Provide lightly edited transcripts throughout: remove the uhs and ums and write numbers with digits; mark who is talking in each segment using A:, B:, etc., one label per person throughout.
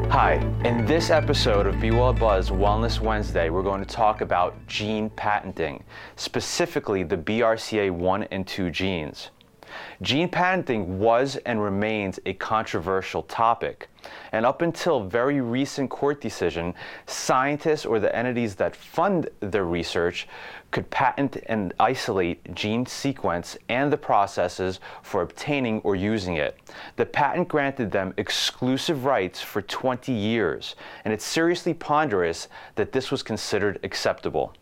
A: Hi, in this episode of Be Well Buzz Wellness Wednesday, we're going to talk about gene patenting, specifically the BRCA1 and 2 genes. Gene patenting was and remains a controversial topic, and up until very recent court decision, scientists or the entities that fund the research could patent and isolate gene sequence and the processes for obtaining or using it. The patent granted them exclusive rights for 20 years, and it's seriously ponderous that this was considered acceptable.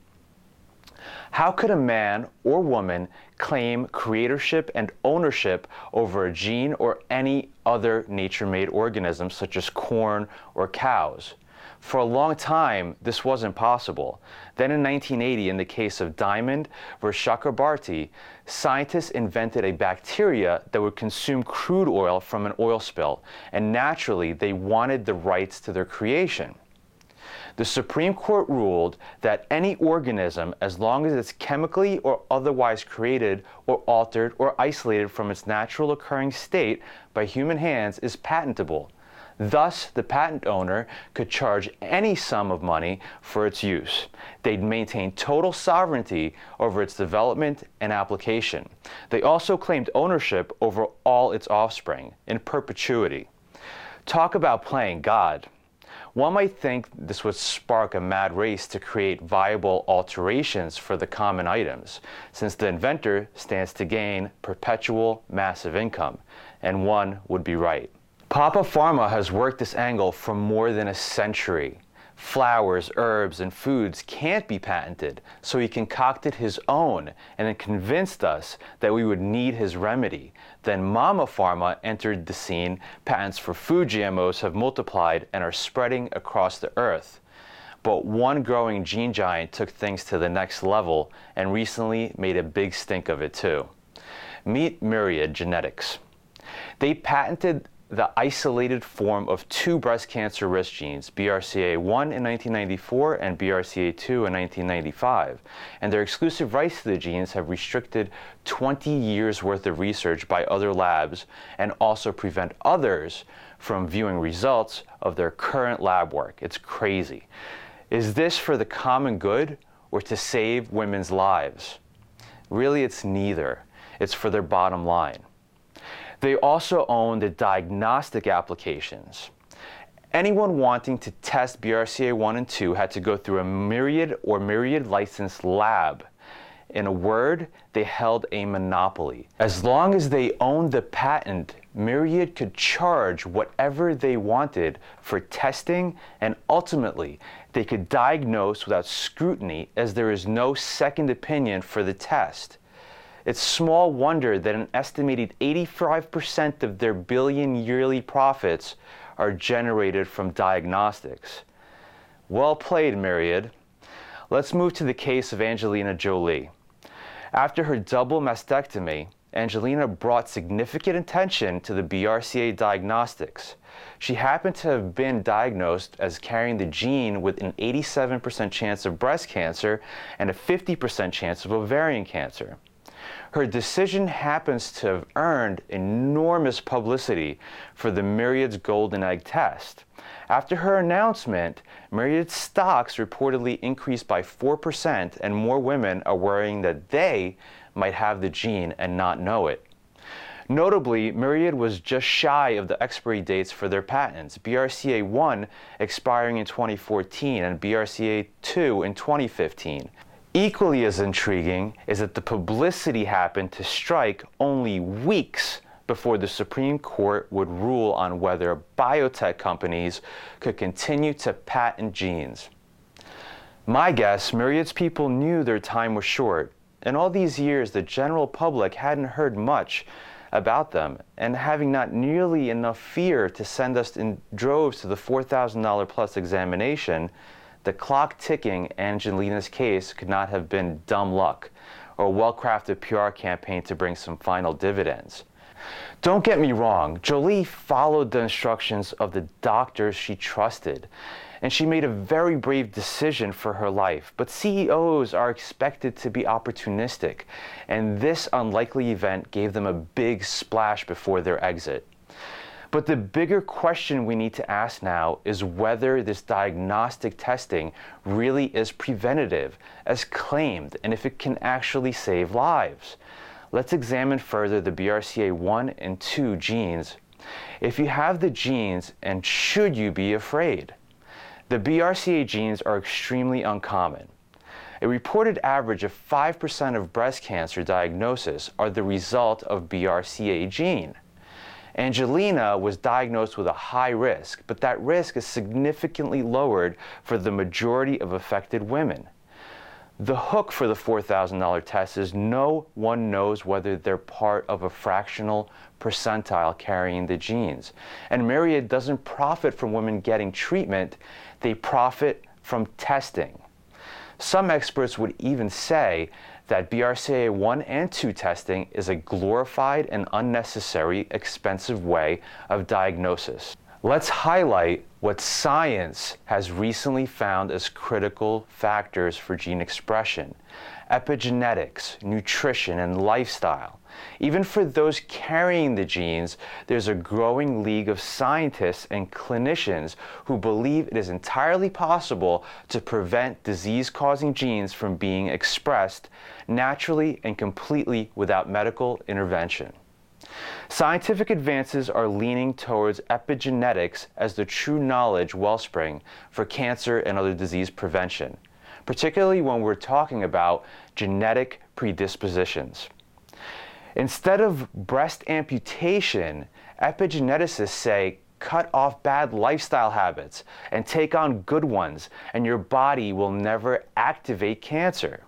A: How could a man or woman claim creatorship and ownership over a gene or any other nature-made organism such as corn or cows? For a long time, this wasn't possible. Then in 1980, in the case of Diamond versus Chakrabarty, scientists invented a bacteria that would consume crude oil from an oil spill, and naturally, they wanted the rights to their creation. The Supreme Court ruled that any organism, as long as it's chemically or otherwise created or altered or isolated from its natural occurring state by human hands, is patentable. Thus, the patent owner could charge any sum of money for its use. They'd maintain total sovereignty over its development and application. They also claimed ownership over all its offspring in perpetuity. Talk about playing God. One might think this would spark a mad race to create viable alterations for the common items, since the inventor stands to gain perpetual massive income, and one would be right. Papa Pharma has worked this angle for more than a century. Flowers, herbs, and foods can't be patented, so he concocted his own and then convinced us that we would need his remedy. Then Mama Pharma entered the scene. Patents for food GMOs have multiplied and are spreading across the earth. But one growing gene giant took things to the next level and recently made a big stink of it too. Meet Myriad Genetics. They patented the isolated form of two breast cancer risk genes, BRCA1 in 1994 and BRCA2 in 1995. And their exclusive rights to the genes have restricted 20 years worth of research by other labs and also prevent others from viewing results of their current lab work. It's crazy. Is this for the common good or to save women's lives? Really, it's neither. It's for their bottom line. They also own the diagnostic applications. Anyone wanting to test BRCA1 and 2 had to go through a Myriad or Myriad licensed lab. In a word, they held a monopoly. As long as they owned the patent, Myriad could charge whatever they wanted for testing, and ultimately, they could diagnose without scrutiny as there is no second opinion for the test. It's small wonder that an estimated 85% of their billion yearly profits are generated from diagnostics. Well played, Myriad. Let's move to the case of Angelina Jolie. After her double mastectomy, Angelina brought significant attention to the BRCA diagnostics. She happened to have been diagnosed as carrying the gene with an 87% chance of breast cancer and a 50% chance of ovarian cancer. Her decision happens to have earned enormous publicity for the Myriad's Golden Egg test. After her announcement, Myriad's stocks reportedly increased by 4%, and more women are worrying that they might have the gene and not know it. Notably, Myriad was just shy of the expiry dates for their patents, BRCA1 expiring in 2014 and BRCA2 in 2015. Equally as intriguing is that the publicity happened to strike only weeks before the Supreme Court would rule on whether biotech companies could continue to patent genes. My guess, Myriad's people knew their time was short. In all these years, the general public hadn't heard much about them, and having not nearly enough fear to send us in droves to the $4,000 plus examination, the clock ticking Angelina's case could not have been dumb luck or a well-crafted PR campaign to bring some final dividends. Don't get me wrong, Jolie followed the instructions of the doctors she trusted, and she made a very brave decision for her life. But CEOs are expected to be opportunistic, and this unlikely event gave them a big splash before their exit. But the bigger question we need to ask now is whether this diagnostic testing really is preventative, as claimed, and if it can actually save lives. Let's examine further the BRCA1 and 2 genes. If you have the genes, and should you be afraid? The BRCA genes are extremely uncommon. A reported average of 5% of breast cancer diagnoses are the result of BRCA gene. Angelina was diagnosed with a high risk, but that risk is significantly lowered for the majority of affected women. The hook for the $4,000 test is no one knows whether they're part of a fractional percentile carrying the genes. And Myriad doesn't profit from women getting treatment, they profit from testing. Some experts would even say that BRCA1 and 2 testing is a glorified and unnecessary expensive way of diagnosis. Let's highlight what science has recently found as critical factors for gene expression: epigenetics, nutrition, and lifestyle. Even for those carrying the genes, there's a growing league of scientists and clinicians who believe it is entirely possible to prevent disease-causing genes from being expressed naturally and completely without medical intervention. Scientific advances are leaning towards epigenetics as the true knowledge wellspring for cancer and other disease prevention, particularly when we're talking about genetic predispositions. Instead of breast amputation, epigeneticists say cut off bad lifestyle habits and take on good ones, and your body will never activate cancer.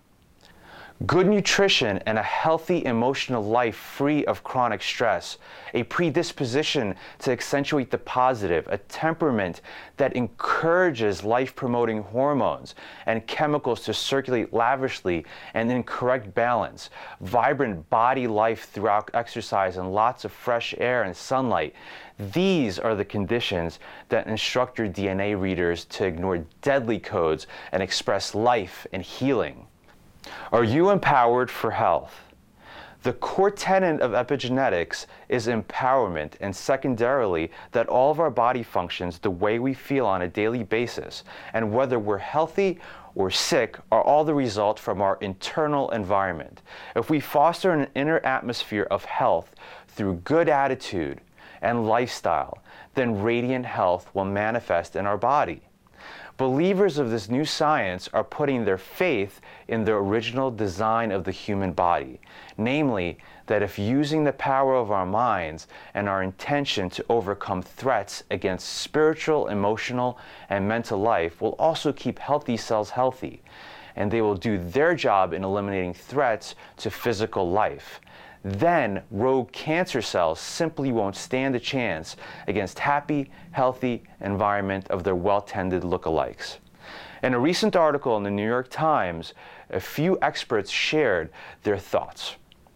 A: Good nutrition and a healthy emotional life free of chronic stress, a predisposition to accentuate the positive, a temperament that encourages life-promoting hormones and chemicals to circulate lavishly and in correct balance, vibrant body life throughout exercise and lots of fresh air and sunlight. These are the conditions that instruct your DNA readers to ignore deadly codes and express life and healing. Are you empowered for health? The core tenet of epigenetics is empowerment, and secondarily, that all of our body functions the way we feel on a daily basis, and whether we're healthy or sick are all the result from our internal environment. If we foster an inner atmosphere of health through good attitude and lifestyle, then radiant health will manifest in our body. Believers of this new science are putting their faith in the original design of the human body, namely that if using the power of our minds and our intention to overcome threats against spiritual, emotional, and mental life will also keep healthy cells healthy, and they will do their job in eliminating threats to physical life. Then rogue cancer cells simply won't stand a chance against happy, healthy environment of their well-tended lookalikes. In a recent article in the New York Times, a few experts shared their thoughts.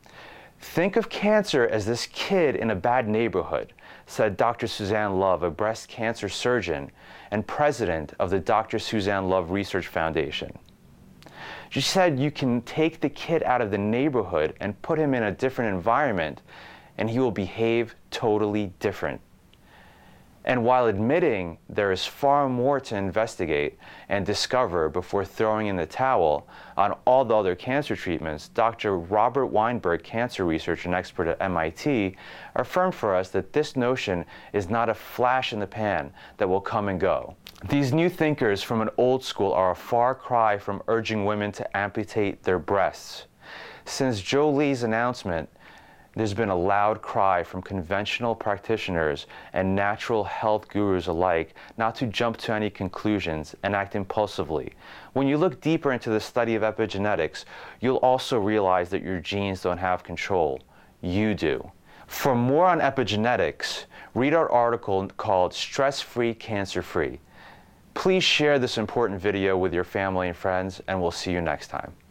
A: Think of cancer as this kid in a bad neighborhood, said Dr. Suzanne Love, a breast cancer surgeon and president of the Dr. Suzanne Love Research Foundation. She said you can take the kid out of the neighborhood and put him in a different environment, and he will behave totally different. And while admitting there is far more to investigate and discover before throwing in the towel on all the other cancer treatments, Dr. Robert Weinberg, cancer researcher and expert at MIT, affirmed for us that this notion is not a flash in the pan that will come and go. These new thinkers from an old school are a far cry from urging women to amputate their breasts. Since Jolie's announcement, there's been a loud cry from conventional practitioners and natural health gurus alike not to jump to any conclusions and act impulsively. When you look deeper into the study of epigenetics, you'll also realize that your genes don't have control. You do. For more on epigenetics, read our article called Stress-Free, Cancer-Free. Please share this important video with your family and friends, and we'll see you next time.